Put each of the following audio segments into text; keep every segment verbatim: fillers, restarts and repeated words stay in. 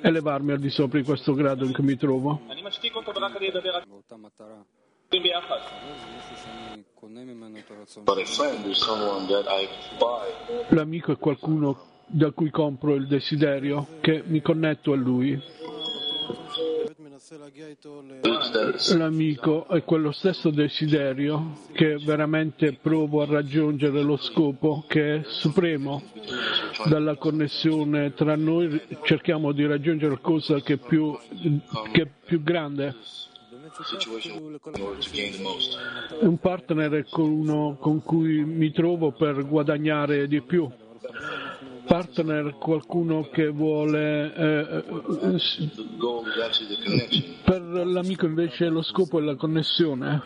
elevarmi al di sopra di questo grado in cui mi trovo. L'amico è qualcuno da cui compro il desiderio, che mi connetto a lui. L'amico è quello stesso desiderio che veramente provo a raggiungere lo scopo, che è supremo. Dalla connessione tra noi cerchiamo di raggiungere qualcosa che è più, che è più grande. Un partner è uno con cui mi trovo per guadagnare di più. Partner, qualcuno che vuole eh, per l'amico invece lo scopo è la connessione.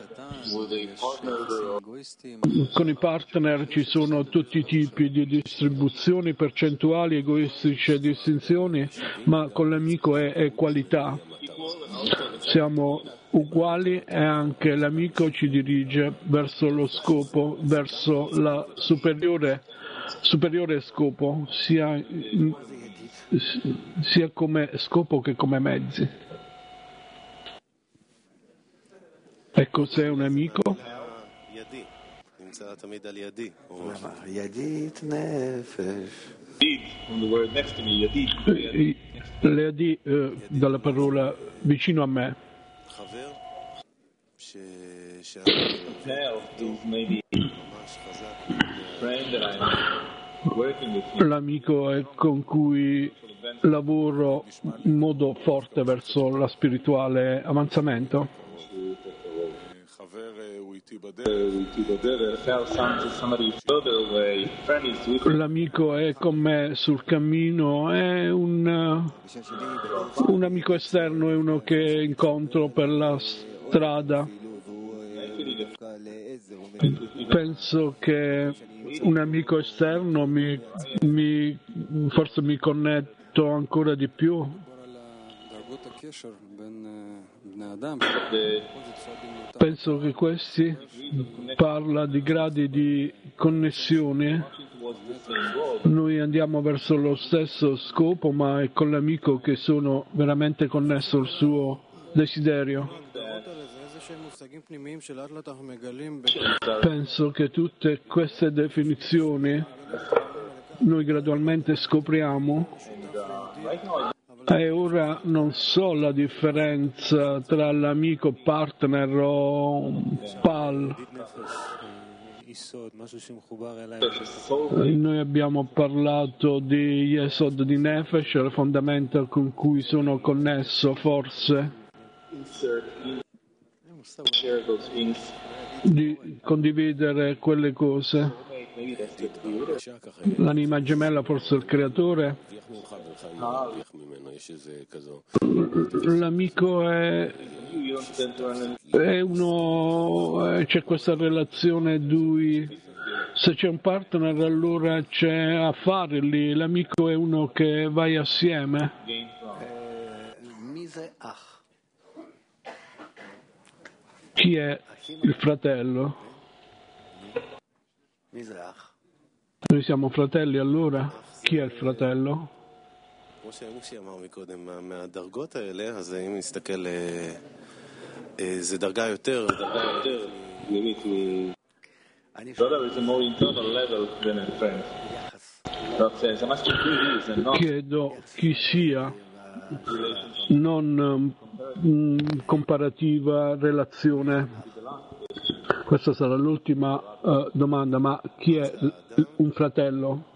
Con i partner ci sono tutti i tipi di distribuzioni, percentuali, egoistici e distinzioni, ma con l'amico è, è qualità. Siamo uguali e anche l'amico ci dirige verso lo scopo, verso la superiore superiore scopo, sia, sia come scopo che come mezzi. E cos'è un amico? L'Yadi, eh, dalla parola vicino a me. L'amico è con cui lavoro in modo forte verso la spirituale avanzamento. L'amico è con me sul cammino, è un, un amico esterno, è uno che incontro per la strada. Penso che un amico esterno mi, mi, forse mi connetto ancora di più. Penso che questi parla di gradi di connessione. Noi andiamo verso lo stesso scopo, ma è con l'amico che sono veramente connesso al suo desiderio. Penso che tutte queste definizioni noi gradualmente scopriamo e ora non so la differenza tra l'amico partner o pal. Noi abbiamo parlato di Yesod di Nefesh, le fondamenta con cui sono connesso forse. Di condividere quelle cose. L'anima gemella, forse il creatore. L'amico è, è uno, c'è questa relazione due. Se c'è un partner allora c'è affare lì, l'amico è uno che vai assieme. Chi è il fratello? Noi siamo fratelli allora? Chi è il fratello? Chiedo chi sia, non um, comparativa relazione. Questa sarà l'ultima uh, domanda, ma chi è l- un fratello?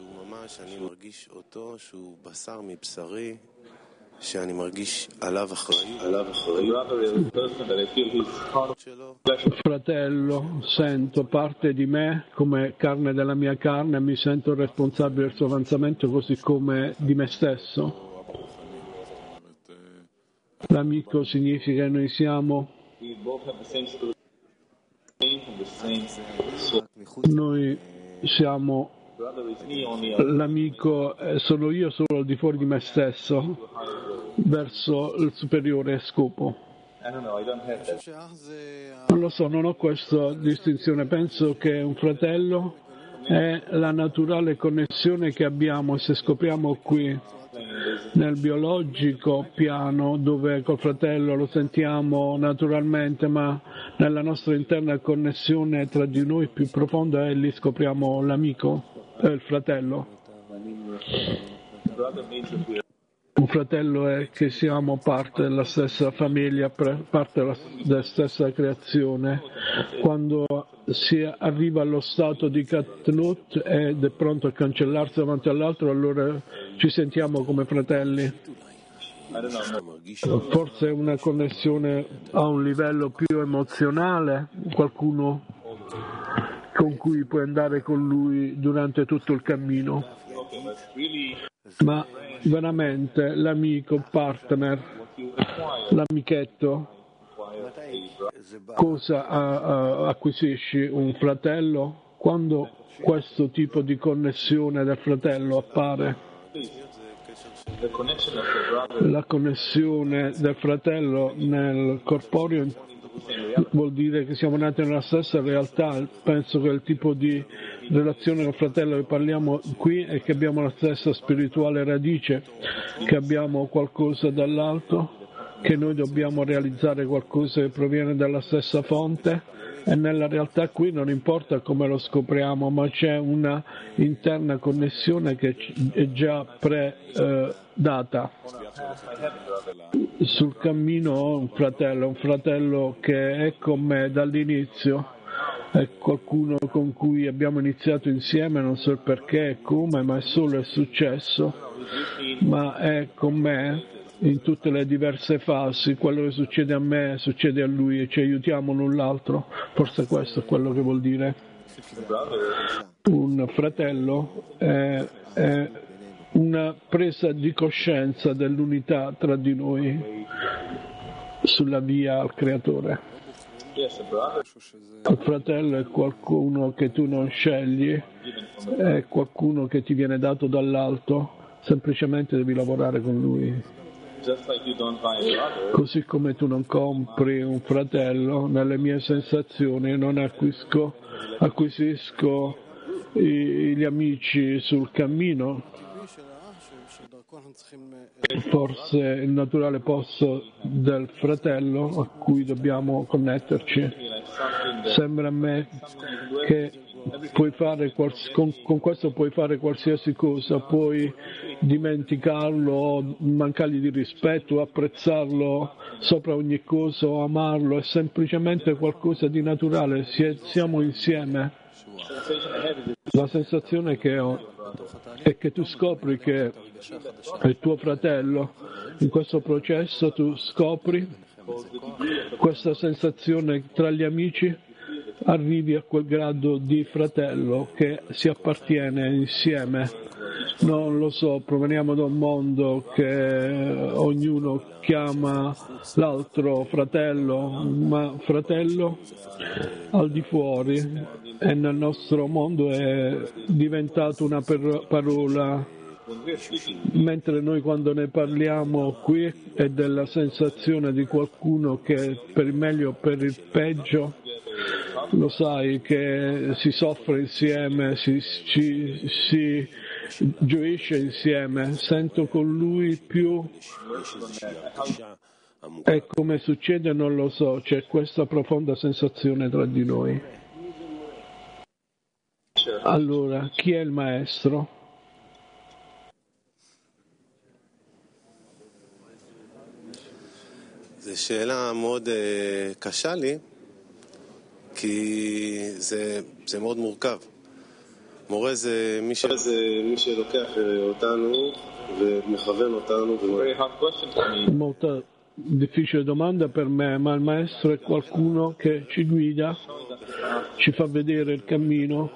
Fratello, sento parte di me come carne della mia carne, mi sento responsabile del suo avanzamento così come di me stesso. L'amico significa che noi siamo noi siamo l'amico, sono io solo al di fuori di me stesso verso il superiore scopo. Non lo so, non ho questa distinzione, penso che un fratello è la naturale connessione che abbiamo e se scopriamo qui nel biologico piano, dove col fratello lo sentiamo naturalmente, ma nella nostra interna connessione tra di noi più profonda e lì scopriamo l'amico, eh, il fratello. Un fratello è che siamo parte della stessa famiglia, parte della, della stessa creazione. Quando si arriva allo stato di Katnut ed è pronto a cancellarsi davanti all'altro, allora ci sentiamo come fratelli. Forse una connessione a un livello più emozionale, qualcuno con cui puoi andare con lui durante tutto il cammino. Ma veramente l'amico, partner, l'amichetto, cosa uh, uh, acquisisci? Un fratello? Quando questo tipo di connessione del fratello appare? La connessione del fratello nel corporeo vuol dire che siamo nati nella stessa realtà. Penso che il tipo di relazione col fratello che parliamo qui è che abbiamo la stessa spirituale radice, che abbiamo qualcosa dall'alto, che noi dobbiamo realizzare qualcosa che proviene dalla stessa fonte, e nella realtà qui non importa come lo scopriamo, ma c'è una interna connessione che è già pre-data. Sul cammino ho un fratello, un fratello che è con me dall'inizio, è qualcuno con cui abbiamo iniziato insieme, non so il perché e come, ma è solo è successo, ma è con me in tutte le diverse fasi. Quello che succede a me succede a lui e ci aiutiamo l'un l'altro. Forse questo è quello che vuol dire. Un fratello è, è una presa di coscienza dell'unità tra di noi sulla via al creatore. Il fratello è qualcuno che tu non scegli, è qualcuno che ti viene dato dall'alto, semplicemente devi lavorare con lui. Così come tu non compri un fratello, nelle mie sensazioni non acquisco, acquisisco i, gli amici sul cammino. Forse il naturale posto del fratello a cui dobbiamo connetterci. Sembra a me che puoi fare quals- con, con questo puoi fare qualsiasi cosa, puoi dimenticarlo, mancargli di rispetto, apprezzarlo sopra ogni cosa o amarlo, è semplicemente qualcosa di naturale, siamo insieme. La sensazione che ho è che tu scopri che è il tuo fratello, in questo processo tu scopri questa sensazione tra gli amici, arrivi a quel grado di fratello che si appartiene insieme. Non lo so, proveniamo da un mondo che ognuno chiama l'altro fratello, ma fratello al di fuori e nel nostro mondo è diventato una parola, mentre noi quando ne parliamo qui è della sensazione di qualcuno che per il meglio o per il peggio, lo sai, che si soffre insieme, si, si, si gioisce insieme, sento con lui più, e come succede non lo so, c'è questa profonda sensazione tra di noi. Allora, chi è il maestro? זו שאלה מאוד קשה לי, כי זה, זה מאוד מורכב. מורה זה מי, ש... זה מי שלוקח אותנו ומכוון אותנו. Molto difficile domanda per me, ma il maestro è qualcuno che ci guida, ci fa vedere il cammino.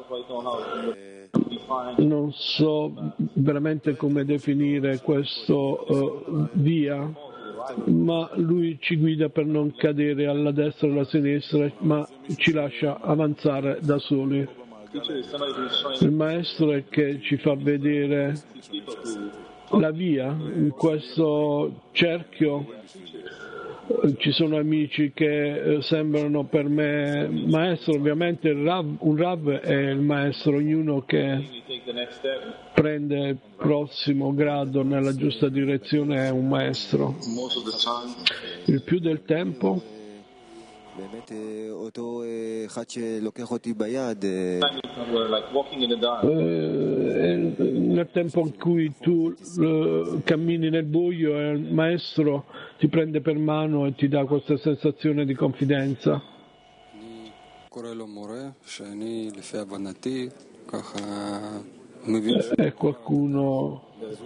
Non so veramente come definire questo uh, via, ma lui ci guida per non cadere alla destra o alla sinistra, ma ci lascia avanzare da soli. Il maestro è che ci fa vedere la via in questo cerchio Ci sono amici che eh, sembrano per me maestro, ovviamente il Rav, un Rav è il maestro, ognuno che prende il prossimo grado nella giusta direzione è un maestro. Il più del tempo eh, nel tempo in cui tu eh, cammini nel buio e il maestro ti prende per mano e ti dà questa sensazione di confidenza. E qualcuno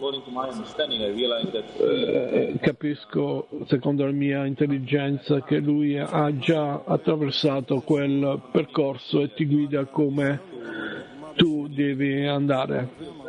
eh, capisco secondo la mia intelligenza che lui ha già attraversato quel percorso e ti guida come tu devi andare.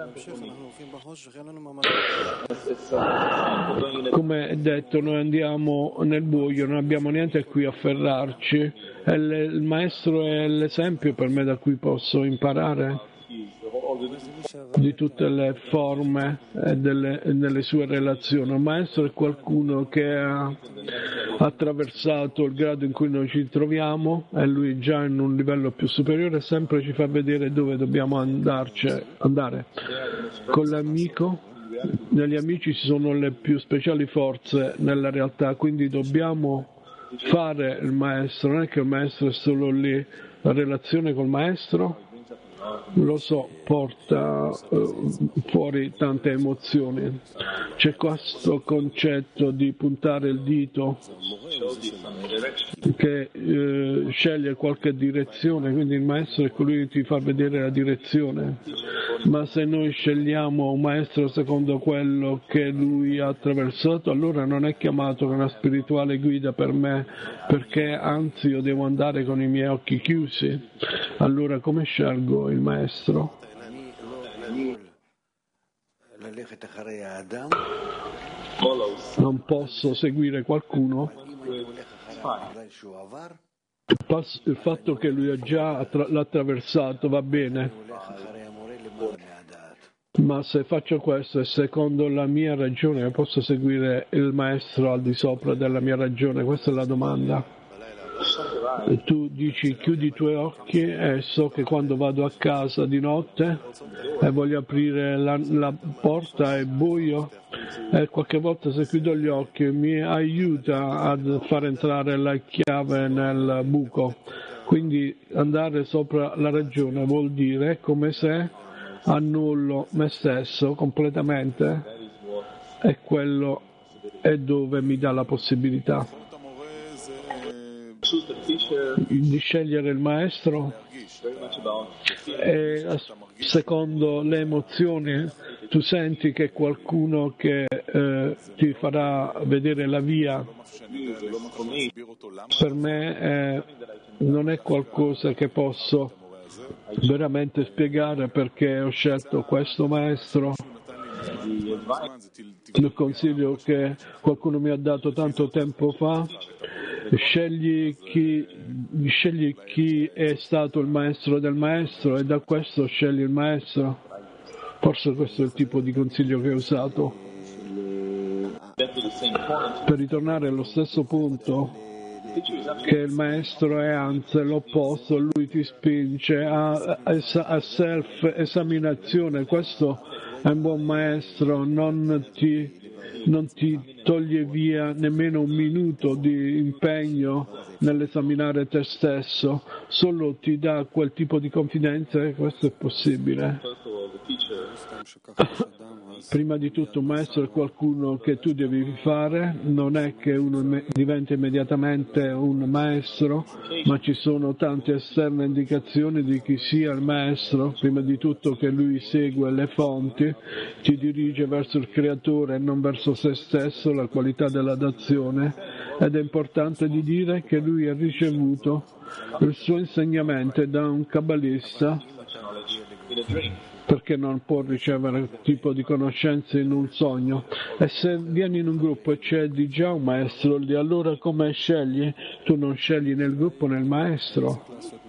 Come detto, noi andiamo nel buio, non abbiamo niente a cui afferrarci e il maestro è l'esempio per me da cui posso imparare di tutte le forme e delle, delle sue relazioni. Il maestro è qualcuno che ha attraversato il grado in cui noi ci troviamo e lui già in un livello più superiore sempre ci fa vedere dove dobbiamo andarci, andare. Con l'amico, negli amici ci sono le più speciali forze nella realtà, quindi dobbiamo fare il maestro, non è che il maestro è solo lì, la relazione col maestro lo so, porta uh, fuori tante emozioni. C'è questo concetto di puntare il dito che uh, sceglie qualche direzione, quindi il maestro è colui che ti fa vedere la direzione, ma se noi scegliamo un maestro secondo quello che lui ha attraversato, allora non è chiamato una spirituale guida per me, perché anzi io devo andare con i miei occhi chiusi. Allora come scelgo il maestro? Non posso seguire qualcuno. Il fatto che lui ha già attra- l'ha attraversato va bene, ma se faccio questo e secondo la mia ragione posso seguire il maestro al di sopra della mia ragione? Questa è la domanda. E tu dici chiudi i tuoi occhi e so che quando vado a casa di notte e voglio aprire la, la porta è buio e qualche volta se chiudo gli occhi mi aiuta a far entrare la chiave nel buco, quindi andare sopra la ragione vuol dire come se annullo me stesso completamente e quello è dove mi dà la possibilità di scegliere il maestro e secondo le emozioni tu senti che qualcuno che eh, ti farà vedere la via. Per me eh, non è qualcosa che posso veramente spiegare perché ho scelto questo maestro. Il consiglio che qualcuno mi ha dato tanto tempo fa: scegli chi, scegli chi è stato il maestro del maestro e da questo scegli il maestro. Forse questo è il tipo di consiglio che ho usato. Per ritornare allo stesso punto, che il maestro è anzi l'opposto, lui ti spinge a, a, a self-esaminazione. Questo è un buon maestro, non ti non ti toglie via nemmeno un minuto di impegno nell'esaminare te stesso, solo ti dà quel tipo di confidenza che questo è possibile. Prima di tutto un maestro è qualcuno che tu devi fare, non è che uno diventa immediatamente un maestro, ma ci sono tante esterne indicazioni di chi sia il maestro. Prima di tutto che lui segue le fonti, ti dirige verso il creatore e non verso se stesso, la qualità della dazione, ed è importante di dire che lui ha ricevuto il suo insegnamento da un kabbalista, perché non può ricevere quel tipo di conoscenze in un sogno. E se vieni in un gruppo e c'è di già un maestro lì, allora come scegli? Tu non scegli nel gruppo, nel maestro.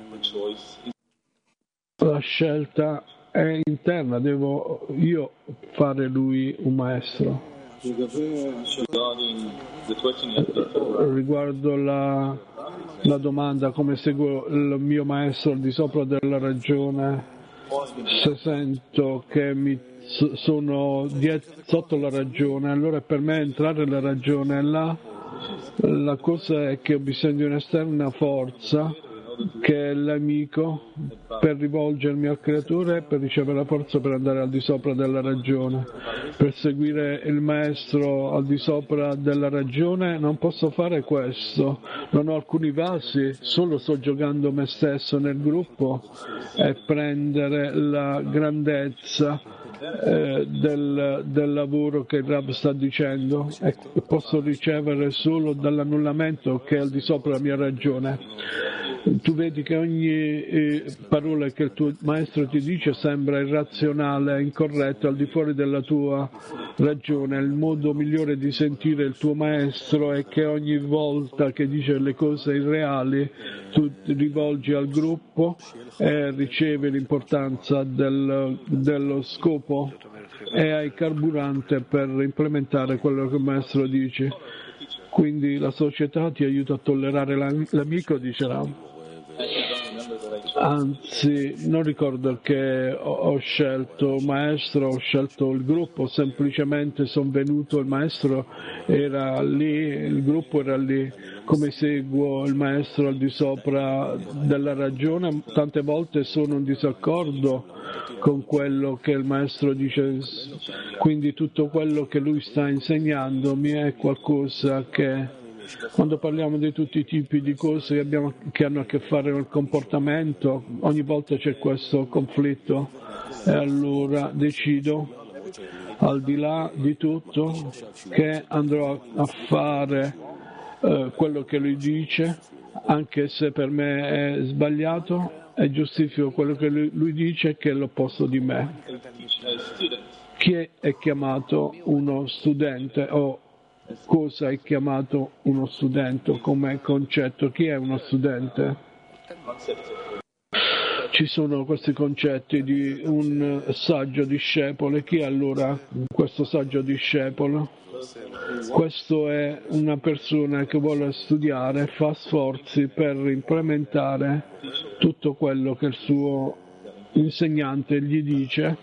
La scelta è interna, devo io fare lui un maestro. Riguardo la, la domanda come seguo il mio maestro al di sopra della ragione, se sento che mi sono diet- sotto la ragione, allora per me entrare nella ragione là, la cosa è che ho bisogno di un'esterna forza che è l'amico per rivolgermi al creatore, per ricevere la forza per andare al di sopra della ragione. Per seguire il maestro al di sopra della ragione non posso fare questo, non ho alcuni vasi, solo sto giocando me stesso nel gruppo e prendere la grandezza eh, del, del lavoro che il Rav sta dicendo, e posso ricevere solo dall'annullamento che è al di sopra della mia ragione. Tu vedi che ogni eh, parola che il tuo maestro ti dice sembra irrazionale, incorretta, al di fuori della tua ragione. Il modo migliore di sentire il tuo maestro è che ogni volta che dice le cose irreali tu ti rivolgi al gruppo e ricevi l'importanza del, dello scopo e hai carburante per implementare quello che il maestro dice. Quindi la società ti aiuta a tollerare l'amico, dicerà. Anzi, non ricordo che ho, ho scelto il maestro, ho scelto il gruppo, semplicemente sono venuto, il maestro era lì, il gruppo era lì, come seguo il maestro al di sopra della ragione. Tante volte sono in disaccordo con quello che il maestro dice, quindi tutto quello che lui sta insegnandomi è qualcosa che, quando parliamo di tutti i tipi di cose che, abbiamo, che hanno a che fare con il comportamento, ogni volta c'è questo conflitto e allora decido, al di là di tutto, che andrò a fare eh, quello che lui dice, anche se per me è sbagliato, e giustifico quello che lui, lui dice, che è l'opposto di me. Chi è chiamato uno studente o cosa è chiamato uno studente come concetto? Chi è uno studente? Ci sono questi concetti di un saggio discepolo. E chi è allora questo saggio discepolo? Questo è una persona che vuole studiare, fa sforzi per implementare tutto quello che il suo insegnante gli dice,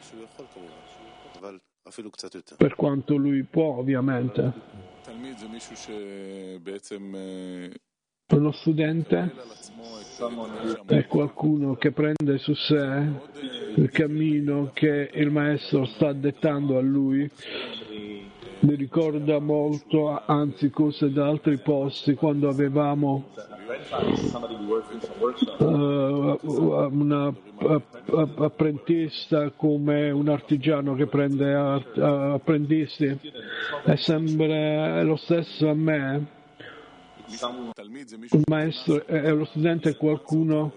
per quanto lui può, ovviamente. Uno studente è qualcuno che prende su sé il cammino che il maestro sta dettando a lui. Mi ricorda molto, anzi, cose da altri posti, quando avevamo uh, una apprendista come un artigiano che prende apprendisti, è sempre lo stesso a me. Un maestro è lo studente è qualcuno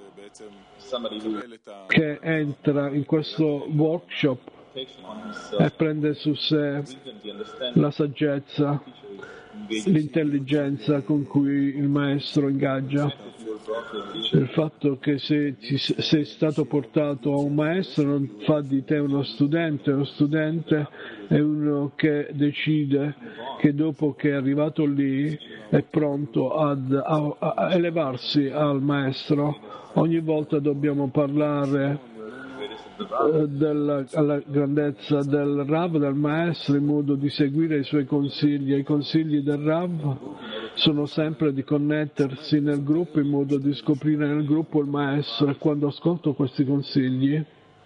che entra in questo workshop e prende su sé la saggezza, l'intelligenza con cui il maestro ingaggia. Il fatto che se ti, sei stato portato a un maestro non fa di te uno studente. Uno studente è uno che decide che dopo che è arrivato lì è pronto ad, a, a elevarsi al maestro. Ogni volta dobbiamo parlare della alla grandezza del Rav, del maestro, in modo di seguire i suoi consigli. I consigli del Rav sono sempre di connettersi nel gruppo in modo di scoprire nel gruppo il maestro, e quando ascolto questi consigli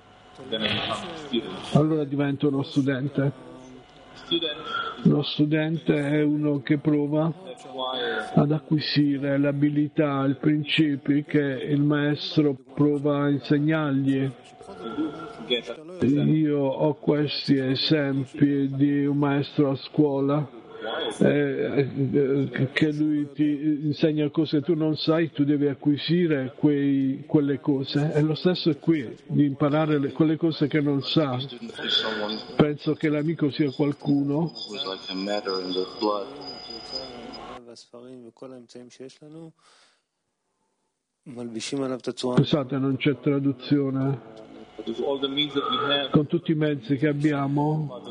allora divento uno studente. Lo studente è uno che prova ad acquisire le abilità, i principi che il maestro prova a insegnargli. Io ho questi esempi di un maestro a scuola eh, che lui ti insegna cose che tu non sai, tu devi acquisire quei, quelle cose. E lo stesso è qui, di imparare le, quelle cose che non sa. Penso che l'amico sia qualcuno scusate, non c'è traduzione. con tutti i mezzi che abbiamo,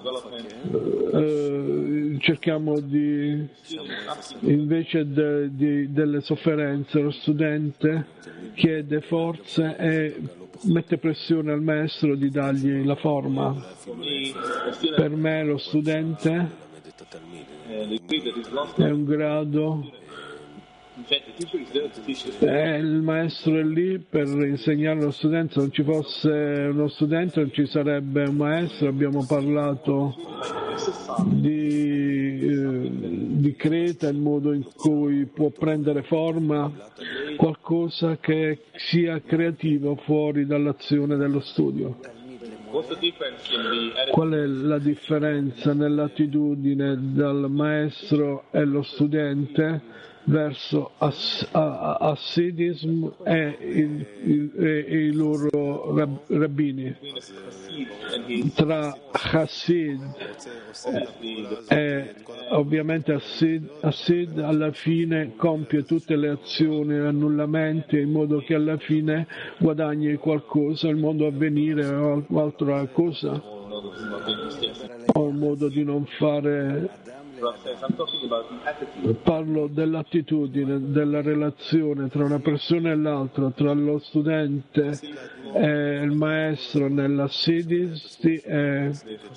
eh, cerchiamo di, invece de, di, delle sofferenze, lo studente chiede forze e mette pressione al maestro di dargli la forma. Per me lo studente è un grado, eh, il maestro è lì per insegnare allo studente. Se non ci fosse uno studente non ci sarebbe un maestro. Abbiamo parlato di, eh, di Creta, il modo in cui può prendere forma qualcosa che sia creativo fuori dall'azione dello studio. Qual è la differenza nell'attitudine del maestro e lo studente verso ass- assidismo e, il, il, e i loro rab- rabbini? Tra Hassid e ovviamente Assid, Assid alla fine compie tutte le azioni e annullamenti in modo che alla fine guadagni qualcosa, il mondo a venire o altra cosa, o un modo di non fare. Parlo dell'attitudine, della relazione tra una persona e l'altra, tra lo studente e il maestro nell'assidisti e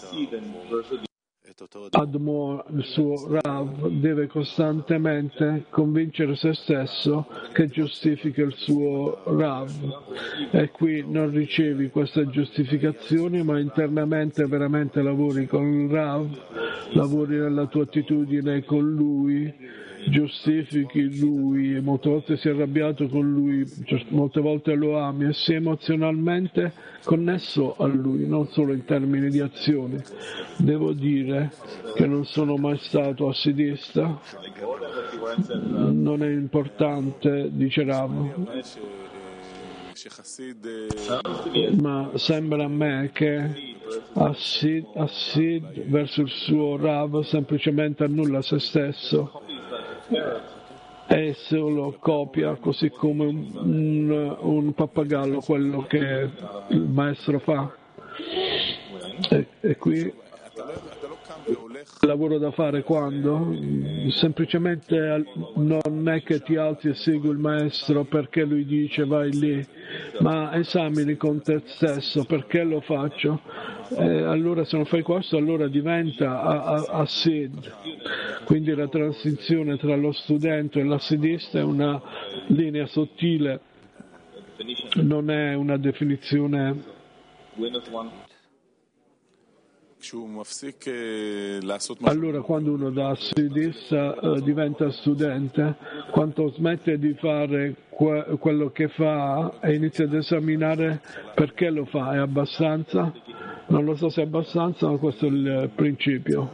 Admo, il suo Rav, deve costantemente convincere se stesso che giustifica il suo Rav, e qui non ricevi queste giustificazioni, ma internamente veramente lavori con il Rav, lavori nella tua attitudine con lui, giustifichi lui, molte volte sei arrabbiato con lui, molte volte lo ami e sei emozionalmente connesso a lui, non solo in termini di azioni. Devo dire che non sono mai stato assidista, non è importante, dice Rav, ma sembra a me che Assid, Assid verso il suo Rav semplicemente annulla se stesso e solo copia, così come un, un, un pappagallo, quello che il maestro fa. E, e qui il lavoro da fare quando? Semplicemente non è che ti alzi e segui il maestro perché lui dice vai lì, ma esamini con te stesso perché lo faccio. E allora se non fai questo allora diventa assid. Quindi la transizione tra lo studente e l'assidista è una linea sottile, non è una definizione. Allora quando uno da assidista eh, diventa studente, quando smette di fare que- quello che fa e inizia ad esaminare perché lo fa, è abbastanza? Non lo so se è abbastanza, ma questo è il principio.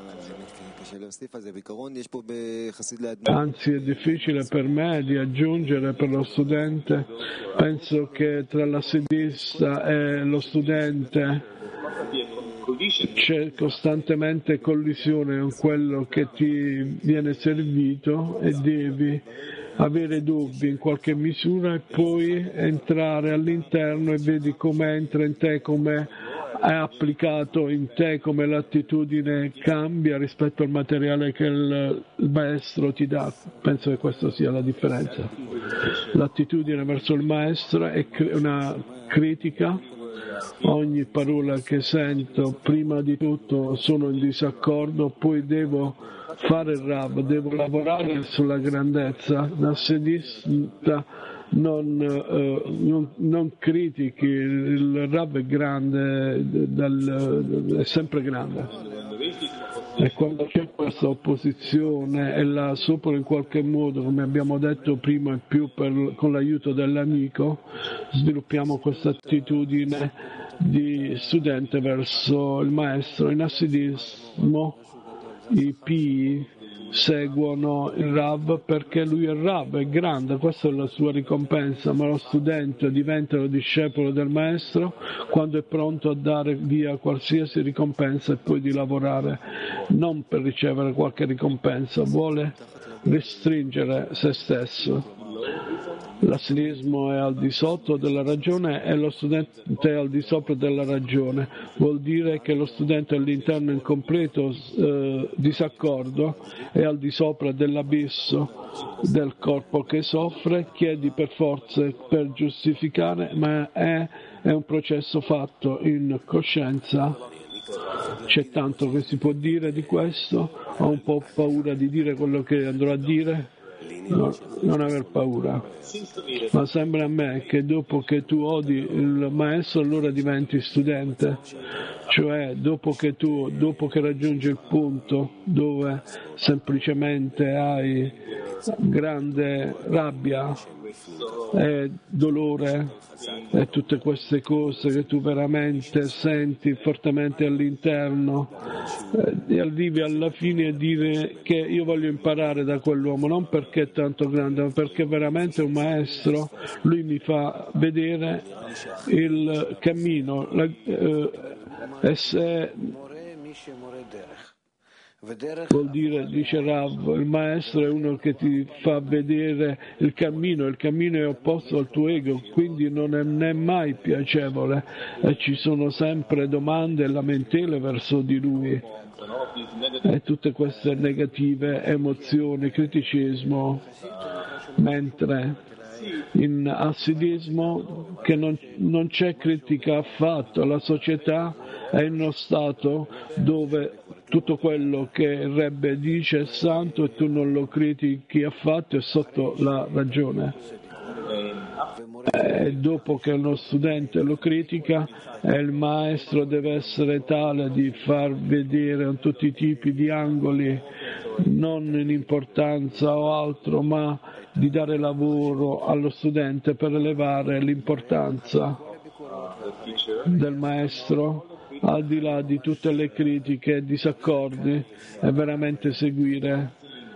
Anzi è difficile per me di aggiungere per lo studente. Penso che tra l'assidista e lo studente c'è costantemente collisione con quello che ti viene servito e devi avere dubbi in qualche misura e poi entrare all'interno e vedi come entra in te, come è applicato in te, come l'attitudine cambia rispetto al materiale che il, il maestro ti dà. Penso che questa sia la differenza. L'attitudine verso il maestro è una critica. Ogni parola che sento, prima di tutto sono in disaccordo, poi devo fare il Rav, devo lavorare sulla grandezza. L'assidista non, eh, non, non critichi, il Rav è grande, dal, è sempre grande. E quando c'è questa opposizione e la supero in qualche modo, come abbiamo detto prima e più per, con l'aiuto dell'amico, sviluppiamo questa attitudine di studente verso il maestro. In assidismo i P seguono il Rav perché lui è il Rav, è grande, questa è la sua ricompensa, ma lo studente diventa lo discepolo del maestro quando è pronto a dare via qualsiasi ricompensa e poi di lavorare non per ricevere qualche ricompensa, vuole restringere se stesso. L'assilismo è al di sotto della ragione e lo studente è al di sopra della ragione. Vuol dire che lo studente all'interno in completo eh, disaccordo è al di sopra dell'abisso del corpo che soffre, chiedi per forze per giustificare, ma è, è un processo fatto in coscienza. C'è tanto che si può dire di questo, ho un po' paura di dire quello che andrò a dire. No, non aver paura, ma sembra a me che dopo che tu odi il maestro allora diventi studente, cioè dopo che tu, dopo che raggiungi il punto dove semplicemente hai grande rabbia e dolore e tutte queste cose che tu veramente senti fortemente all'interno eh, e arrivi alla fine a dire che io voglio imparare da quell'uomo, non perché è tanto grande, ma perché veramente è un maestro, lui mi fa vedere il cammino la, eh, e se vuol dire, dice Rav, il maestro è uno che ti fa vedere il cammino, il cammino è opposto al tuo ego, quindi non è, non è mai piacevole e ci sono sempre domande e lamentele verso di lui e tutte queste negative emozioni, criticismo, mentre in assidismo che non, non c'è critica affatto, la società è in uno stato dove tutto quello che il Rebbe dice è santo e tu non lo critichi affatto, è sotto la ragione. E dopo che uno studente lo critica, il maestro deve essere tale di far vedere tutti i tipi di angoli, non in importanza o altro, ma di dare lavoro allo studente per elevare l'importanza del maestro al di là di tutte le critiche e disaccordi e veramente seguire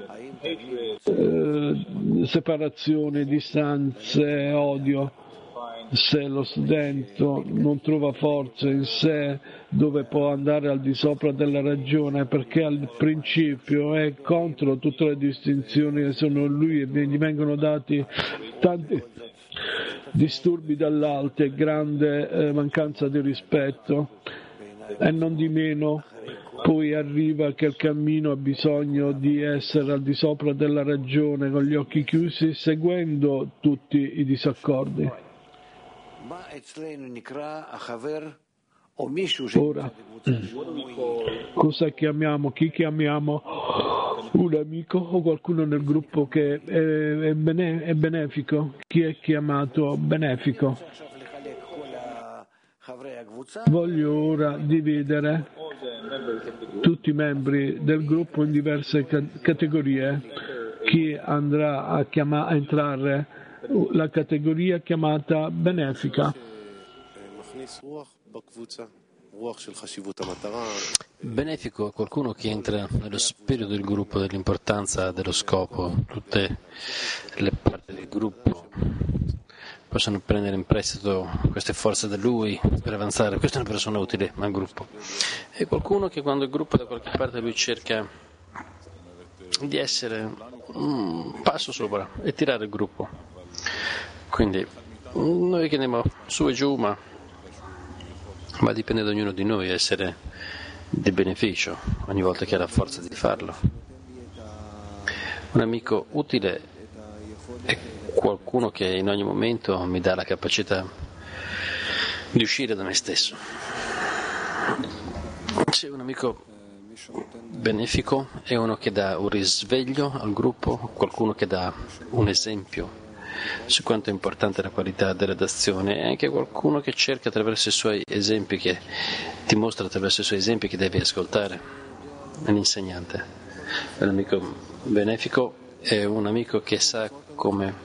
eh, separazioni, distanze, odio. Se lo studente non trova forza in sé dove può andare al di sopra della ragione, perché al principio è contro tutte le distinzioni che sono lui e gli vengono dati tanti disturbi dall'alto e grande eh, mancanza di rispetto, e non di meno poi arriva che il cammino ha bisogno di essere al di sopra della ragione con gli occhi chiusi, seguendo tutti i disaccordi. Ora, cosa chiamiamo? Chi chiamiamo? Un amico o qualcuno nel gruppo che è, è, bene, è benefico? Chi è chiamato benefico? Voglio ora dividere tutti i membri del gruppo in diverse categorie. Chi andrà a, chiama, a entrare la categoria chiamata benefica? Benefico è qualcuno che entra nello spirito del gruppo, dell'importanza dello scopo. Tutte le parti del gruppo possono prendere in prestito queste forze da lui per avanzare. Questa è una persona utile al gruppo. È qualcuno che quando il gruppo da qualche parte lui cerca di essere un passo sopra e tirare il gruppo. Quindi noi che andiamo su e giù, ma, ma dipende da ognuno di noi essere di beneficio ogni volta che ha la forza di farlo. Un amico utile è qualcuno che in ogni momento mi dà la capacità di uscire da me stesso. Se un amico benefico è uno che dà un risveglio al gruppo, qualcuno che dà un esempio su quanto è importante la qualità della d'azione, e anche qualcuno che cerca attraverso i suoi esempi, che ti mostra attraverso i suoi esempi che devi ascoltare, un insegnante. Un amico benefico è un amico che sa come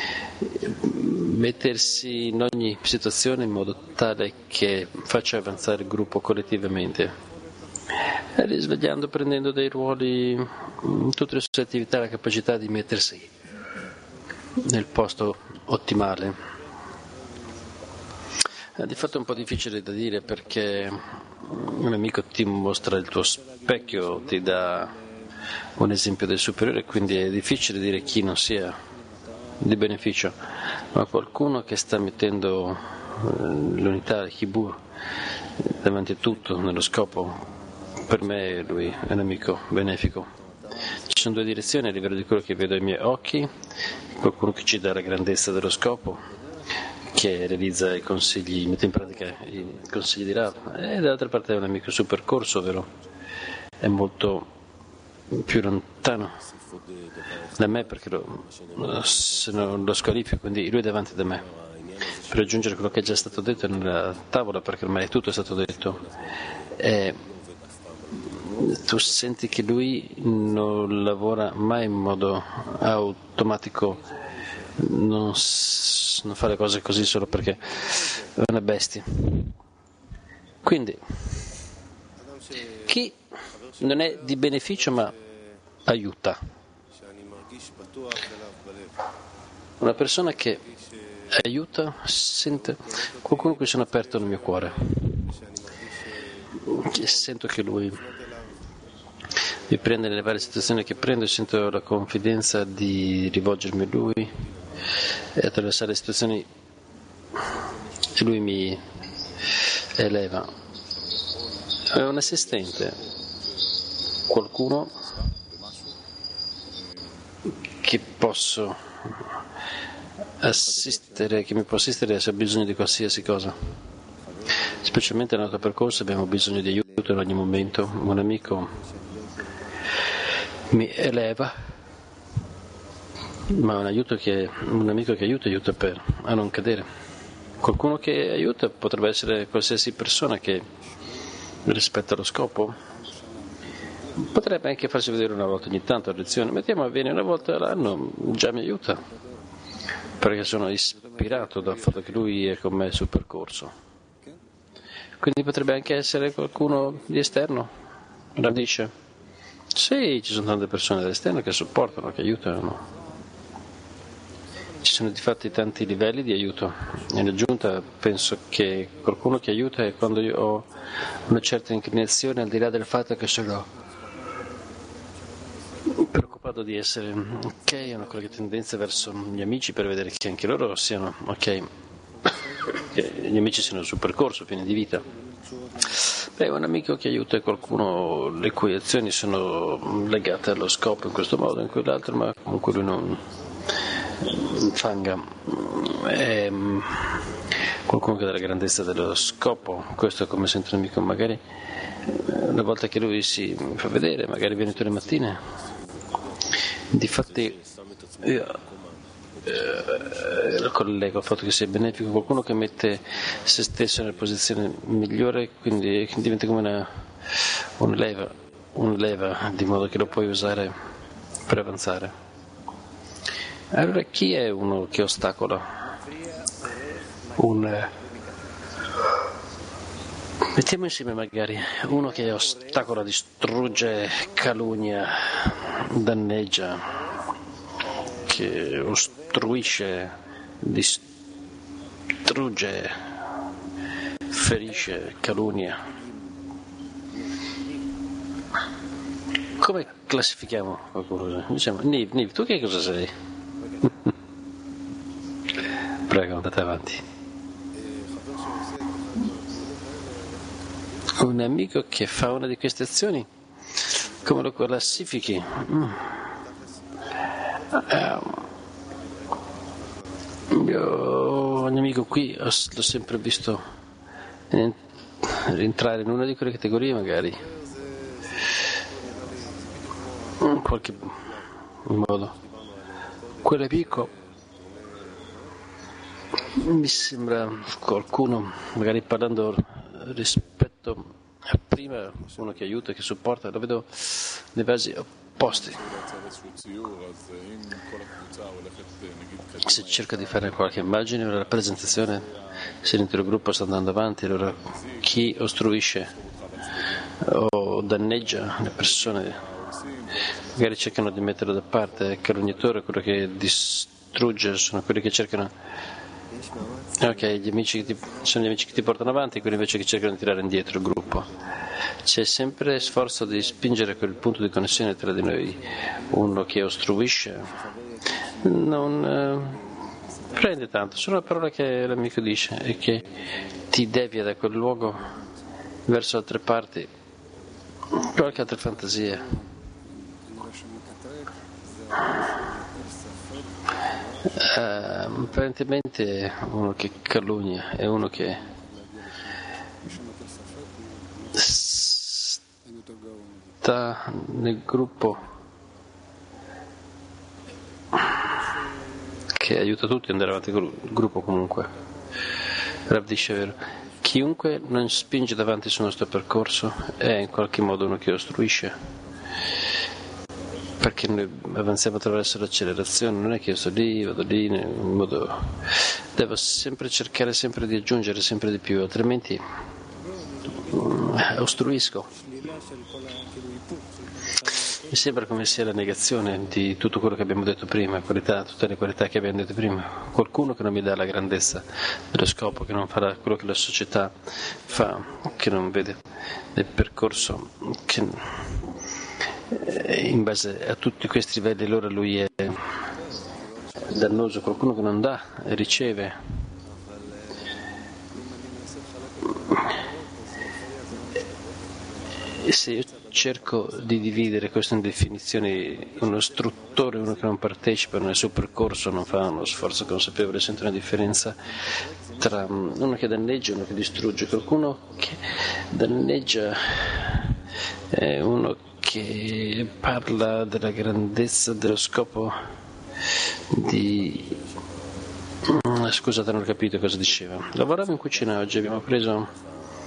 mettersi in ogni situazione in modo tale che faccia avanzare il gruppo collettivamente, risvegliando, prendendo dei ruoli in tutte le sue attività, la capacità di mettersi nel posto ottimale. Di fatto è un po' difficile da dire, perché un amico ti mostra il tuo specchio, ti dà un esempio del superiore, quindi è difficile dire chi non sia di beneficio, ma qualcuno che sta mettendo l'unità, il Hibur, davanti a tutto, nello scopo, per me lui è un amico benefico. Ci sono due direzioni a livello di quello che vedo ai miei occhi: qualcuno che ci dà la grandezza dello scopo, che realizza i consigli, mette in pratica i consigli di Rav, e dall'altra parte è un amico sul percorso, ovvero è molto più lontano da me, perché lo, se non lo squalifico, quindi lui è davanti da me, per aggiungere quello che è già stato detto nella tavola, perché ormai tutto è stato detto. E tu senti che lui non lavora mai in modo automatico, non, non fa le cose così solo perché è una bestia. Quindi chi non è di beneficio ma aiuta, una persona che aiuta, sente qualcuno che sono aperto nel mio cuore, sento che lui mi prende nelle varie situazioni che prendo, sento la confidenza di rivolgermi a lui e attraversare le situazioni, e lui mi eleva. È un assistente, qualcuno che posso assistere, che mi può assistere se ho bisogno di qualsiasi cosa. Specialmente nel nostro percorso abbiamo bisogno di aiuto in ogni momento. Un amico mi eleva, ma un, aiuto che, un amico che aiuta, aiuta per, a non cadere. Qualcuno che aiuta potrebbe essere qualsiasi persona che rispetta lo scopo. Potrebbe anche farsi vedere una volta ogni tanto a lezione. Mettiamo viene una volta all'anno, già mi aiuta, perché sono ispirato dal fatto che lui è con me sul percorso. Quindi potrebbe anche essere qualcuno di esterno. La dice? Sì, ci sono tante persone dall'esterno che supportano, che aiutano. Ci sono di fatti tanti livelli di aiuto. In aggiunta penso che qualcuno che aiuta è quando io ho una certa inclinazione, al di là del fatto che sono preoccupato di essere ok, ho una qualche tendenza verso gli amici per vedere che anche loro siano ok, che gli amici siano sul percorso, pieni di vita. Beh, un amico che aiuta è qualcuno le cui azioni sono legate allo scopo in questo modo o in quell'altro, ma comunque lui non fanga. È qualcuno che dà la grandezza dello scopo. Questo è come sento un amico, magari una volta che lui si fa vedere, magari viene tutte le mattine. Difatti io Eh, lo collego al fatto che sia benefico, qualcuno che mette se stesso nella posizione migliore, quindi diventa come una, una leva, una leva, di modo che lo puoi usare per avanzare. Allora chi è uno che ostacola? Un, mettiamo insieme magari uno che ostacola, distrugge, calunnia, danneggia, che ostruisce, distrugge, ferisce, calunnia. Come classifichiamo qualcuno? Diciamo, Niv, Niv, tu che cosa sei? Prego, andate avanti. Un amico che fa una di queste azioni, come lo classifichi? Mm. Io ho un amico qui, l'ho sempre visto entrare in una di quelle categorie, magari in qualche modo. Quell'amico mi sembra qualcuno, magari parlando rispetto a prima, uno che aiuta, che supporta, lo vedo nei vasi opposti. Se cerco di fare qualche immagine, una rappresentazione, se l'intero gruppo sta andando avanti, allora chi ostruisce o danneggia le persone, magari cercano di metterlo da parte. Il calunniatore, quello che distrugge, sono quelli che cercano. Ok, gli amici che ti, sono gli amici che ti portano avanti, quelli invece che cercano di tirare indietro il gruppo. C'è sempre sforzo di spingere quel punto di connessione tra di noi, uno che ostruisce non eh, prende tanto, solo una parola che l'amico dice e che ti devia da quel luogo verso altre parti, qualche altra fantasia. Uh, apparentemente uno che calunnia è uno che sta nel gruppo che aiuta tutti ad andare avanti col gruppo. Comunque Rav dice vero, chiunque non spinge davanti sul nostro percorso è in qualche modo uno che ostruisce, perché noi avanziamo attraverso l'accelerazione, non è che io sto lì, vado lì, in modo... devo sempre cercare sempre di aggiungere sempre di più, altrimenti um, ostruisco. Mi sembra come sia la negazione di tutto quello che abbiamo detto prima, qualità, tutte le qualità che abbiamo detto prima. Qualcuno che non mi dà la grandezza dello scopo, che non farà quello che la società fa, che non vede il percorso, che in base a tutti questi livelli allora lui è dannoso. Qualcuno che non dà e riceve. E se io cerco di dividere questo in definizioni, uno istruttore, uno che non partecipa nel suo percorso, non fa uno sforzo consapevole, sente una differenza tra uno che danneggia e uno che distrugge. Qualcuno che danneggia è uno che parla della grandezza dello scopo di... Scusate, non ho capito cosa diceva. Lavoravo in cucina oggi, abbiamo preso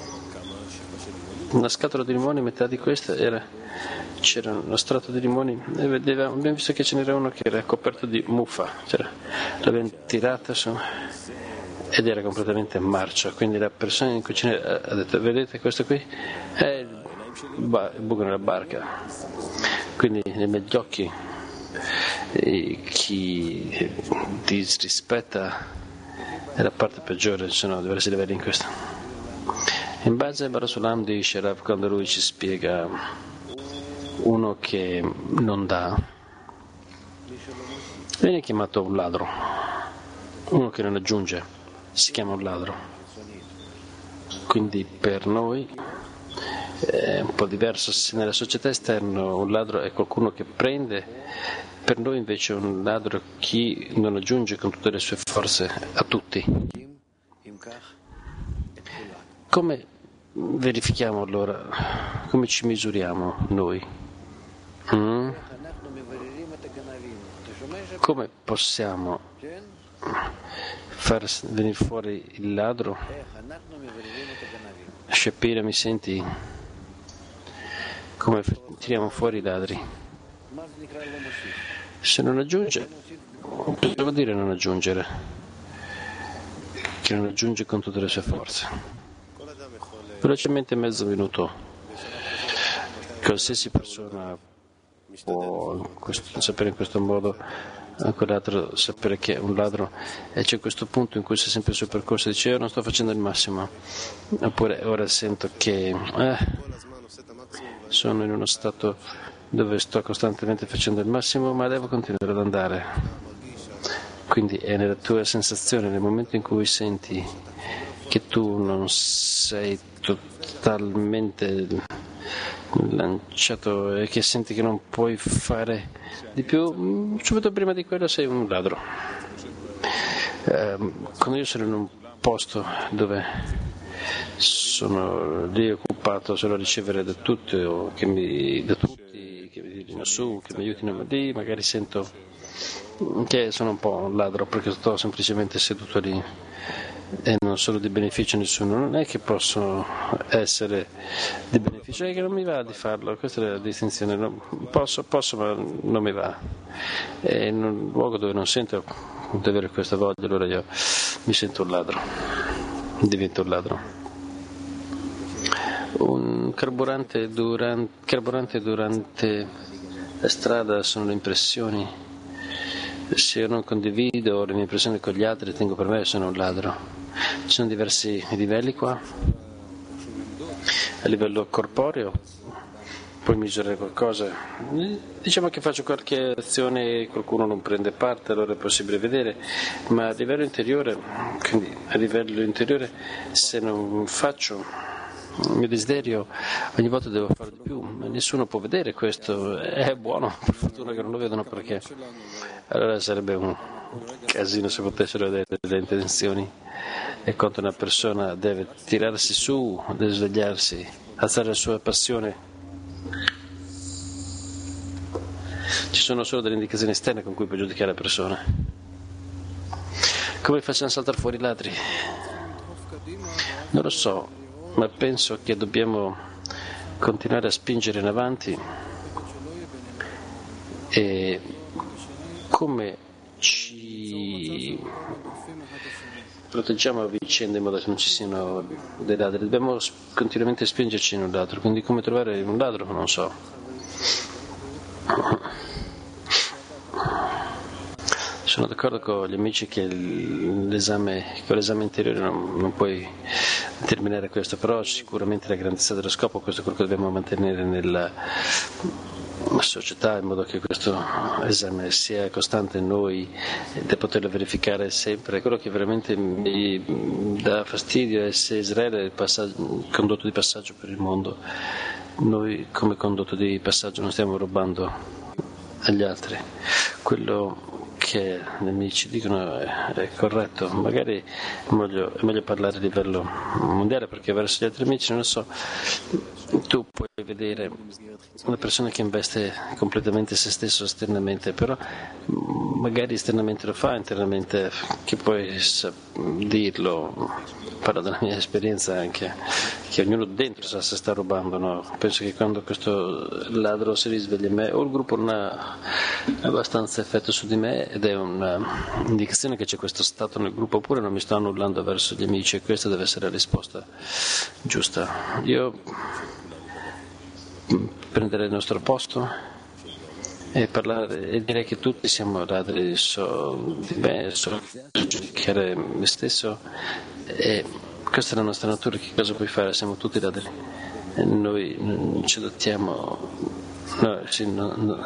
una scatola di limoni, metà di questa era, c'era uno strato di limoni e vedeva, abbiamo visto che ce n'era uno che era coperto di muffa, cioè, l'abbiamo tirata su ed era completamente marcia, quindi la persona in cucina ha detto: vedete questo qui? È il, ba- il buco nella barca. Quindi nei miei occhi e chi disrispetta è la parte peggiore, ci sono diversi livelli in questo. In base a Barasulam dice Rav, quando lui ci spiega uno che non dà, viene chiamato un ladro, uno che non aggiunge si chiama un ladro. Quindi per noi è un po' diverso. Se nella società esterna un ladro è qualcuno che prende, per noi invece un ladro è chi non aggiunge con tutte le sue forze a tutti. Come verifichiamo allora? Come ci misuriamo noi? Mm? Come possiamo far venire fuori il ladro? Shapira, mi senti? Come tiriamo fuori i ladri? Se non aggiunge, cosa vuol dire non aggiungere? Che non aggiunge con tutte le sue forze. Velocemente mezzo minuto. Qualsiasi persona può questo, sapere in questo modo, anche l'altro sapere che è un ladro, e c'è questo punto in cui sei sempre sul percorso e dice: io non sto facendo il massimo, oppure ora sento che eh, sono in uno stato dove sto costantemente facendo il massimo, ma devo continuare ad andare. Quindi è nella tua sensazione, nel momento in cui senti che tu non sei totalmente lanciato e che senti che non puoi fare di più, subito prima di quello sei un ladro. Eh, quando io sono in un posto dove sono lì occupato solo a ricevere da tutti, o che mi, da tutti che mi tirino su, che mi aiutino lì, magari sento che sono un po' un ladro perché sto semplicemente seduto lì e non sono di beneficio a nessuno. Non è che posso essere di beneficio, è che non mi va di farlo, questa è la distinzione. Non posso, posso ma non mi va, e in un luogo dove non sento di avere questa voglia, allora io mi sento un ladro, divento un ladro. Un carburante durante, carburante durante la strada sono le impressioni. Se io non condivido le mie impressioni con gli altri, tengo per me, sono un ladro. Ci sono diversi livelli qua. A livello corporeo puoi misurare qualcosa. Diciamo che faccio qualche azione e qualcuno non prende parte, allora è possibile vedere, ma a livello interiore, quindi a livello interiore, se non faccio il mio desiderio, ogni volta devo fare di più, ma nessuno può vedere questo, è buono, per fortuna che non lo vedono, perché allora sarebbe un casino se potessero vedere le intenzioni e quanto una persona deve tirarsi su, deve svegliarsi, alzare la sua passione. Ci sono solo delle indicazioni esterne con cui puoi giudicare la persona. Come facciamo saltare fuori i ladri? Non lo so, ma penso che dobbiamo continuare a spingere in avanti e come ci proteggiamo a vicenda in modo che non ci siano dei ladri. Dobbiamo continuamente spingerci in un ladro, quindi come trovare un ladro non so. Sono d'accordo con gli amici che l'esame, con l'esame interiore non, non puoi terminare questo, però sicuramente la grandezza dello scopo, questo è quello che dobbiamo mantenere nella società, in modo che questo esame sia costante in noi, da poterlo verificare sempre. Quello che veramente mi dà fastidio è se Israele è il, passaggio, il condotto di passaggio per il mondo. Noi come condotto di passaggio non stiamo rubando agli altri. Quello che gli amici dicono è, è corretto, magari è meglio, è meglio parlare a livello mondiale, perché verso gli altri amici, non lo so, tu puoi vedere una persona che investe completamente se stesso esternamente, però magari esternamente lo fa, internamente che puoi dirlo. Parlo della mia esperienza anche, che ognuno dentro sa se sta rubando, no? Penso che quando questo ladro si risveglia in me, o il gruppo non ha abbastanza effetto su di me, ed è un'indicazione che c'è questo stato nel gruppo, oppure non mi sto annullando verso gli amici, e questa deve essere la risposta giusta. Io prenderei il nostro posto e parlare e dire che tutti siamo ladri, so di me, so giudicare me stesso, e questa è la nostra natura. Che cosa puoi fare? Siamo tutti ladri e noi non ci dottiamo, no, sì, no, no.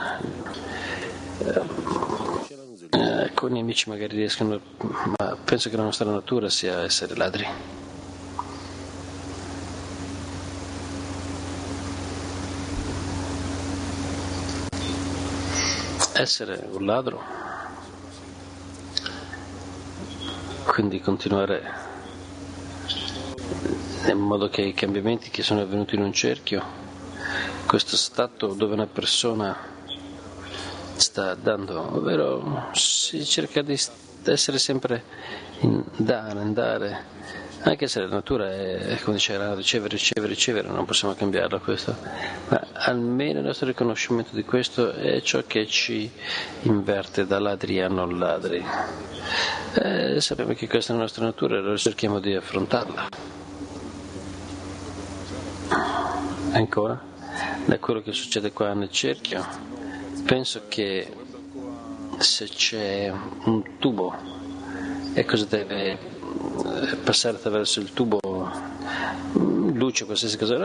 Eh, con gli amici magari riescono, ma penso che la nostra natura sia essere ladri. Essere un ladro, quindi continuare in modo che i cambiamenti che sono avvenuti in un cerchio, questo stato dove una persona sta dando, ovvero si cerca di essere sempre in dare, andare, anche se la natura è, come diceva, ricevere, ricevere, ricevere, non possiamo cambiarlo questo, ma almeno il nostro riconoscimento di questo è ciò che ci inverte da ladri a non ladri. Eh, sappiamo che questa è la nostra natura e allora cerchiamo di affrontarla. Ancora, da quello che succede qua nel cerchio, penso che se c'è un tubo e cosa deve passare attraverso il tubo, luce, qualsiasi cosa,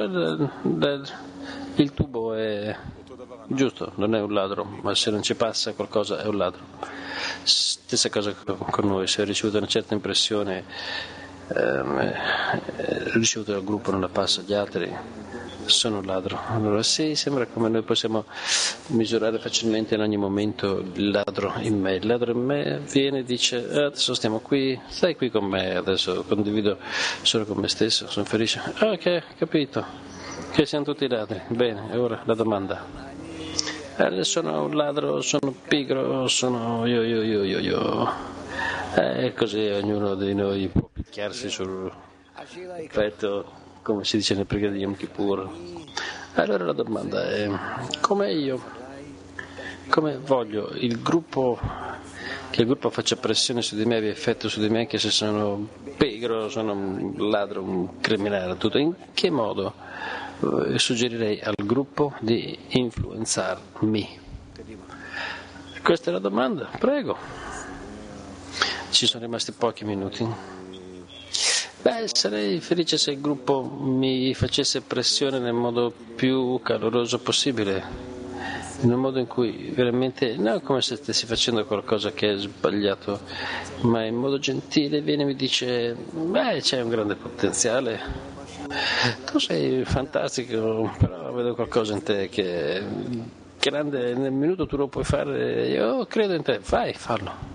il tubo è giusto, non è un ladro, ma se non ci passa qualcosa è un ladro. Stessa cosa con noi, se ho ricevuto una certa impressione ehm, ricevuta dal gruppo, non la passo agli altri, sono un ladro. Allora sì, sembra come noi possiamo misurare facilmente in ogni momento il ladro in me. Il ladro in me viene e dice: eh, adesso stiamo qui, stai qui con me, adesso condivido solo con me stesso, sono felice. Ah, ok, capito, che siamo tutti ladri. Bene, e ora la domanda. Eh, sono un ladro, sono pigro, sono io, io, io, io, io. E così ognuno di noi può picchiarsi sul petto, come si dice nel preghiera di Yom Kippur. Allora la domanda è: come io, come voglio il gruppo, che il gruppo faccia pressione su di me, abbia effetto su di me, anche se sono pigro, sono un ladro, un criminale, tutto. In che modo eh, suggerirei al gruppo di influenzarmi? Questa è la domanda, prego. Ci sono rimasti pochi minuti. Beh, sarei felice se il gruppo mi facesse pressione nel modo più caloroso possibile, nel modo in cui veramente, non come se stessi facendo qualcosa che è sbagliato, ma in modo gentile viene e mi dice: beh, c'è un grande potenziale, tu sei fantastico, però vedo qualcosa in te che è grande, nel minuto tu lo puoi fare, io credo in te, vai, fallo.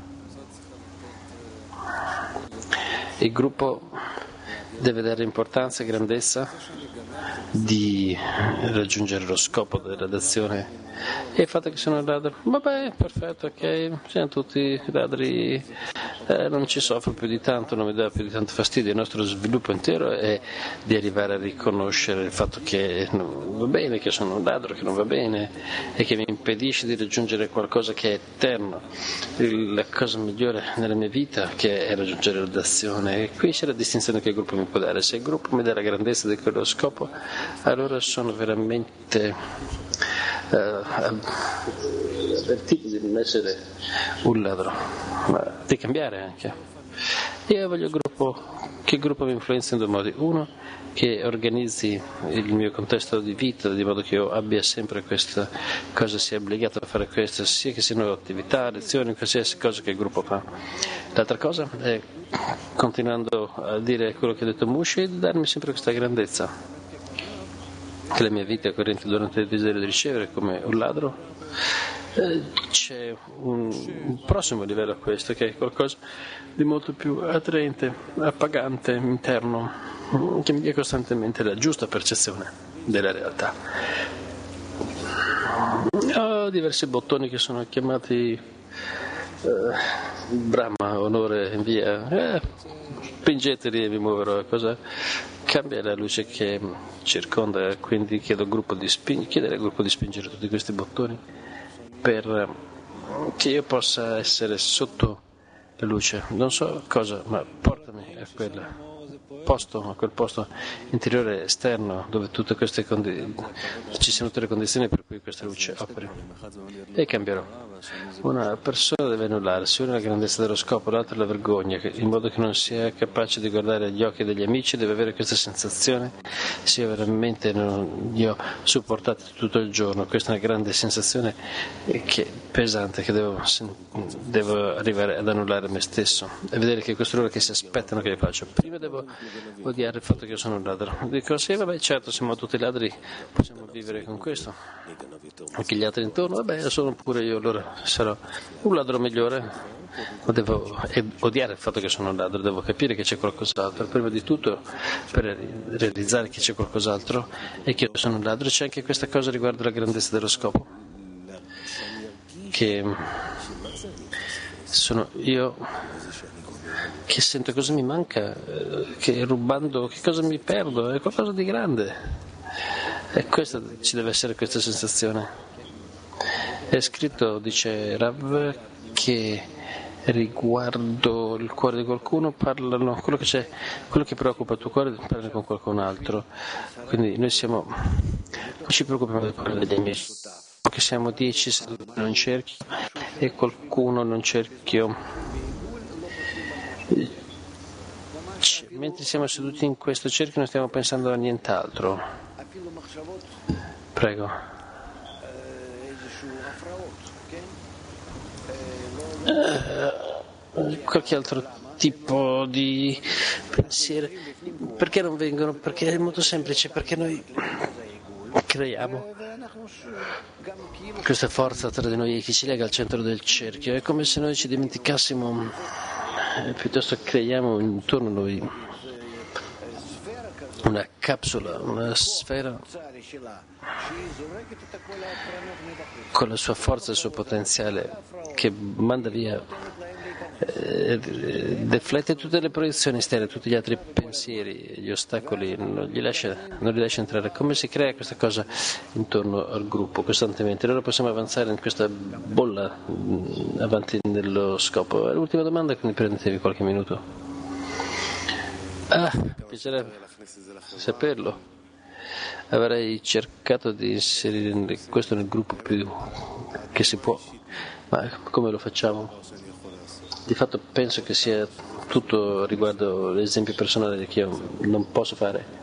Il gruppo deve dare importanza e grandezza di raggiungere lo scopo dell'azione, e il fatto che sono un ladro, vabbè, perfetto, ok, siamo tutti ladri, eh, non ci soffro più di tanto, non mi dà più di tanto fastidio. Il nostro sviluppo intero è di arrivare a riconoscere il fatto che non va bene, che sono un ladro, che non va bene e che mi impedisce di raggiungere qualcosa che è eterno, la cosa migliore nella mia vita, che è raggiungere l'azione. E qui c'è la distinzione che il gruppo mi può dare. Se il gruppo mi dà la grandezza di quello scopo, allora sono veramente Uh, avvertiti di non essere un ladro, ma di cambiare anche. Io voglio il gruppo, che il gruppo mi influenzi in due modi: uno, che organizzi il mio contesto di vita di modo che io abbia sempre questa cosa, sia obbligato a fare questo, sia che siano attività, lezioni, qualsiasi cosa che il gruppo fa. L'altra cosa è, continuando a dire quello che ha detto Mushi, darmi sempre questa grandezza, che la mia vita è corrente durante il desiderio di ricevere come un ladro. Eh, c'è un, un prossimo livello a questo, che è qualcosa di molto più attraente, appagante, interno, che mi dia costantemente la giusta percezione della realtà. Ho diversi bottoni che sono chiamati eh, Brahma, onore e via, eh, spingeteli e vi muoverò. Cosa cambia la luce che circonda, quindi chiedo al gruppo di sping- chiedere al gruppo di spingere tutti questi bottoni per che io possa essere sotto la luce. Non so cosa, ma portami a quel posto, a quel posto interiore esterno dove tutte queste condi- ci siano tutte le condizioni per cui questa luce operi, e cambierò. Una persona deve annullarsi, una è la grandezza dello scopo, l'altra è la vergogna, in modo che non sia capace di guardare agli occhi degli amici. Deve avere questa sensazione, se io veramente non li ho supportati tutto il giorno. Questa è una grande sensazione che, pesante, che devo, devo arrivare ad annullare me stesso e vedere che questo è loro che si aspettano che io faccia. Prima devo odiare il fatto che io sono un ladro. Dico sì, vabbè, certo, siamo tutti ladri, possiamo vivere con questo. Anche gli altri intorno, vabbè, sono pure io, allora sarò un ladro migliore. Ma devo odiare il fatto che sono un ladro, devo capire che c'è qualcos'altro. Prima di tutto, per realizzare che c'è qualcos'altro e che io sono un ladro, c'è anche questa cosa riguardo la grandezza dello scopo, che sono io che sento cosa mi manca, che rubando che cosa mi perdo, è qualcosa di grande. E questa ci deve essere questa sensazione. È scritto, dice Rav, che riguardo il cuore di qualcuno parlano, quello che c'è, quello che preoccupa il tuo cuore parla con qualcun altro. Quindi noi siamo, non ci preoccupiamo del cuore degli amici, che siamo dieci seduti in un cerchio e qualcuno in un cerchio. Mentre siamo seduti in questo cerchio non stiamo pensando a nient'altro. Prego. Uh, qualche altro tipo di pensiero. Perché non vengono? Perché è molto semplice, perché noi creiamo questa forza tra di noi che ci lega al centro del cerchio. È come se noi ci dimenticassimo, eh, piuttosto creiamo intorno a noi una capsula, una sfera con la sua forza e il suo potenziale, che manda via, eh, deflette tutte le proiezioni esterne, tutti gli altri pensieri, gli ostacoli, non, gli lascia, non li lascia entrare. Come si crea questa cosa intorno al gruppo costantemente? Allora possiamo avanzare in questa bolla mh, avanti nello scopo. L'ultima domanda, quindi prendetevi qualche minuto. Ah, piacerebbe saperlo. Avrei cercato di inserire questo nel gruppo più che si può, ma come lo facciamo? Di fatto penso che sia tutto riguardo l'esempio personale che io non posso fare.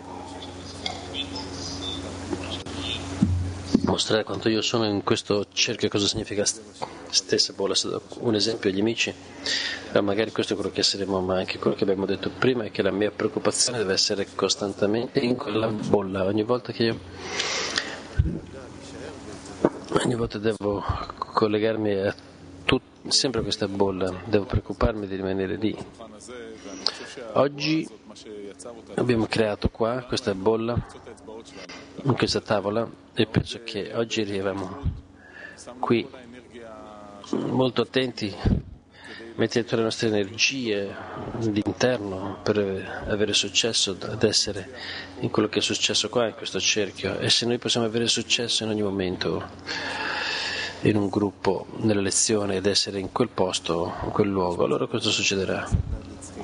Mostrare quanto io sono in questo cerchio, cosa significa stessa bolla. Un esempio agli amici, magari questo è quello che saremo, ma anche quello che abbiamo detto prima è che la mia preoccupazione deve essere costantemente in quella bolla. Ogni volta che io ogni volta devo collegarmi a tut, sempre a questa bolla, devo preoccuparmi di rimanere lì. Oggi abbiamo creato qua questa bolla, in questa tavola, e penso che oggi arriviamo qui molto attenti, mettendo tutte le nostre energie all'interno per avere successo, ad essere in quello che è successo qua, in questo cerchio. E se noi possiamo avere successo in ogni momento, in un gruppo, nella lezione, ed essere in quel posto, in quel luogo, allora questo succederà.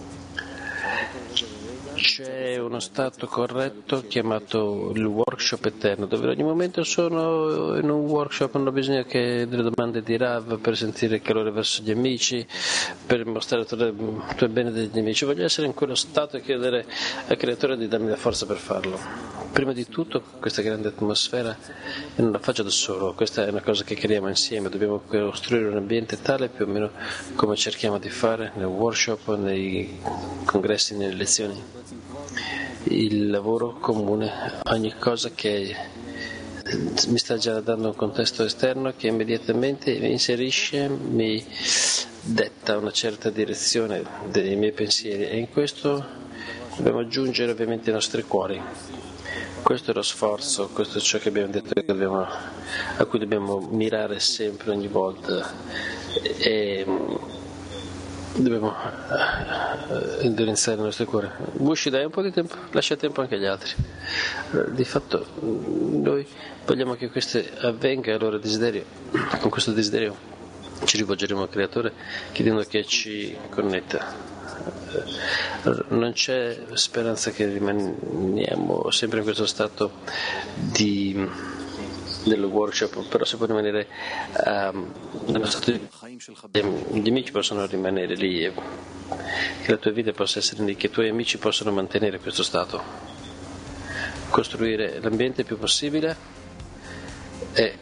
C'è uno stato corretto chiamato il workshop eterno, dove ogni momento sono in un workshop, non ho bisogno che delle domande di Rav per sentire il calore verso gli amici, per mostrare tutto il bene degli amici. Voglio essere in quello stato e chiedere al creatore di darmi la forza per farlo. Prima di tutto questa grande atmosfera e non la faccio da solo, questa è una cosa che creiamo insieme, dobbiamo costruire un ambiente tale più o meno come cerchiamo di fare nel workshop, nei congressi, nelle lezioni. Il lavoro comune, ogni cosa che mi sta già dando un contesto esterno che immediatamente mi inserisce, mi detta una certa direzione dei miei pensieri, e in questo dobbiamo aggiungere ovviamente i nostri cuori. Questo è lo sforzo, questo è ciò che abbiamo detto che dobbiamo, a cui dobbiamo mirare sempre, ogni volta, e dobbiamo indirizzare il nostro cuore. Bushi, dai un po' di tempo, lascia tempo anche agli altri. Di fatto noi vogliamo che questo avvenga, allora desiderio, con questo desiderio ci rivolgeremo al Creatore chiedendo che ci connetta. Non c'è speranza che rimaniamo sempre in questo stato di, del workshop, però si può rimanere um, nello stato di, gli amici possono rimanere lì e che la tua vita possa essere lì, che i tuoi amici possano mantenere questo stato, costruire l'ambiente il più possibile. E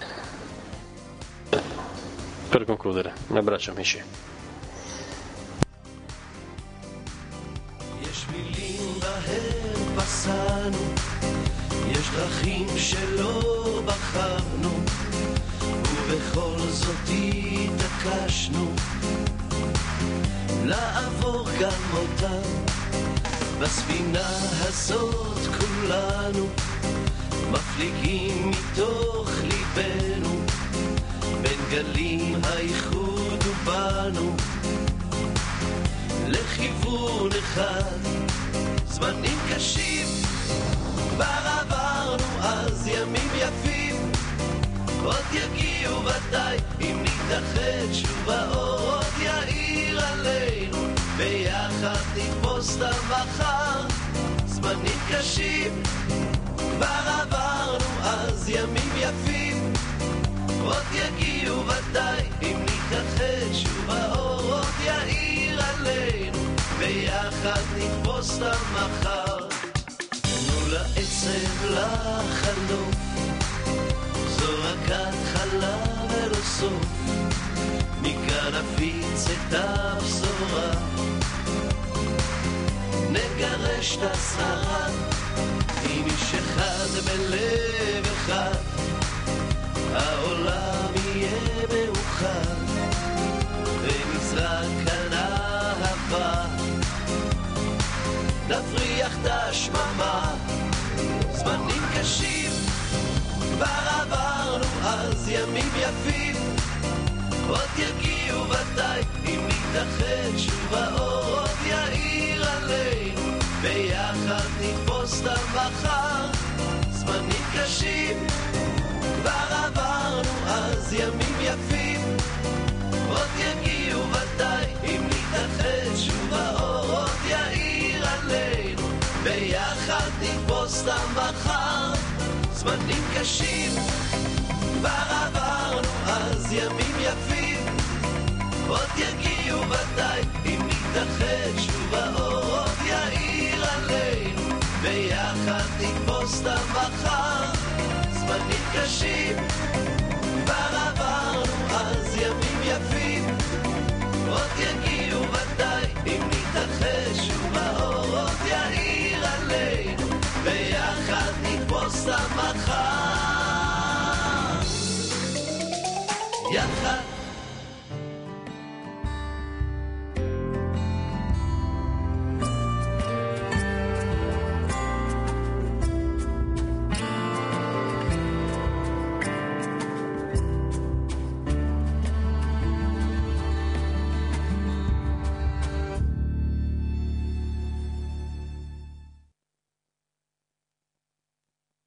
per concludere, un abbraccio amici. יש דרכים שלא בחרנו ובכל זאת התעקשנו לעבור גם אותם בספינה הזאת כולנו מפליגים מתוך ליבנו בין גלים האיחוד ובנו לכיוון אחד זמנים קשים כבר עברנו אז ימים יפים עוד יגיעו ודאי אם נתאחד שוב האור עוד יאיר עלינו ביחד נתפוס את המחר זמנים קשים כבר עברנו אז ימים יפים עוד יגיעו ודאי אם נתאחד שוב האור עוד יאיר עלינו ביחד נתפוס את המחר לעצב לחלוף זו רק התחלה ולא סוף מכאן נפיץ את הבשורה נגרש את הסערה עם איש אחד בלב אחד העולם יהיה מאוחד ונזרק כאן אהבה נפריח את השממה זמנים קשים כבר עברנו אז ימים יפים עוד יגיעו ודאי אם נתאחד שוב האור עוד יאיר עלינו ביחד נתפוס את המחר זמנים קשים כבר עברנו אז ימים יפים עוד יגיעו ודאי אם נתאחד שוב האור עוד יאיר עלינו ביחד נתפוס את המחר זמנים קשים כבר עברנו אז ימים יפים עוד יגיעו ודאי אם נתאחד שוב את המחר, זמנים קשים כבר עברנו אז, ימים יפים עוד יגיעו ודאי, אם נתרחש ובאורות יאיר עלינו, ביחד נתפוס את המחר, יחד